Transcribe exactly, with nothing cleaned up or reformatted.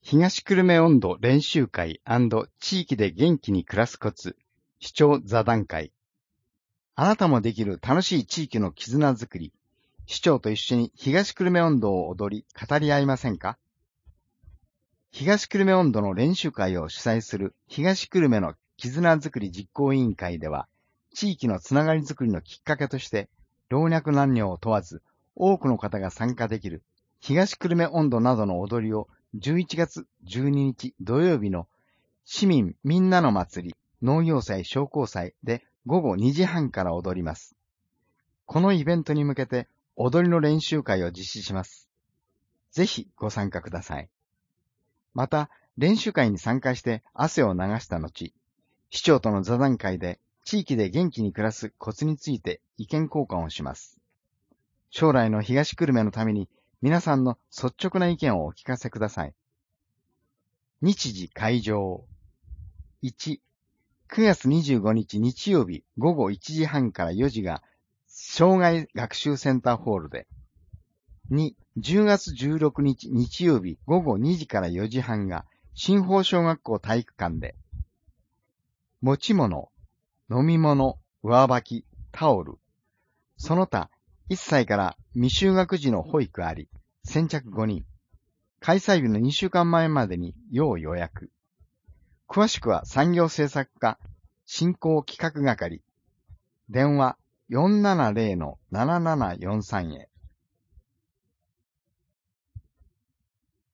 東久留米音頭練習会&地域で元気に暮らすコツ、視聴座談会。あなたもできる楽しい地域の絆づくり、市長と一緒に東久留米音頭を踊り、語り合いませんか？東久留米音頭の練習会を主催する東久留米の絆づくり実行委員会では、地域のつながりづくりのきっかけとして、老若男女を問わず、多くの方が参加できる東久留米音頭などの踊りをじゅういちがつじゅうににち土曜日の市民みんなの祭り農業祭商工祭でごごにじはんから踊ります。このイベントに向けて踊りの練習会を実施します。ぜひご参加ください。また、練習会に参加して汗を流した後、市長との座談会で地域で元気に暮らすコツについて意見交換をします。将来の東久留米のために皆さんの率直な意見をお聞かせください。日時会場。いち、くがつにじゅうごにち日曜日ごごいちじはんからよじが障害学習センターホールで。に、じゅうがつじゅうろくにち日曜日ごごにじからよじはんが新豊小学校体育館で。持ち物、飲み物、上履き、タオル、その他いっさいから未就学児の保育あり、先着ごにん。開催日のにしゅうかんまえまでに要予約。詳しくは産業政策課振興企画係。電話 よんななぜろのななななよんさん へ。